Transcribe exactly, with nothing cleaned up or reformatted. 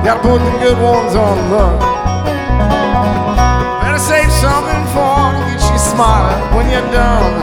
Gotta put the good ones on luck. Better save something for to get you smiling when you're done.